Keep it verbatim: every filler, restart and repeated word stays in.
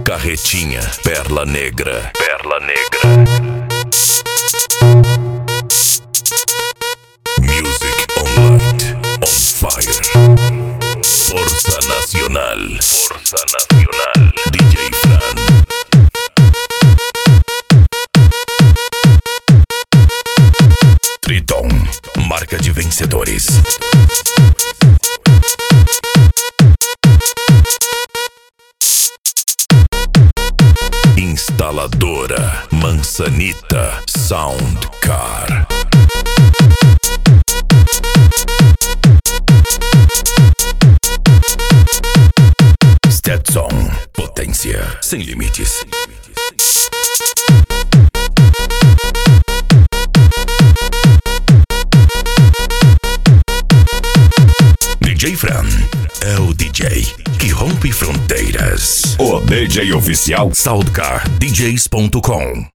Carretinha, Perla Negra, Perla Negra. Music on light, on fire. Força Nacional, Força Nacional. D J Fran. Triton, marca de vencedores. Instaladora Mansanita Soundcar. Stetson, potência sem limites. D J Fran é o D J que rompe fronteiras. O D J oficial Soundcar D Js ponto com.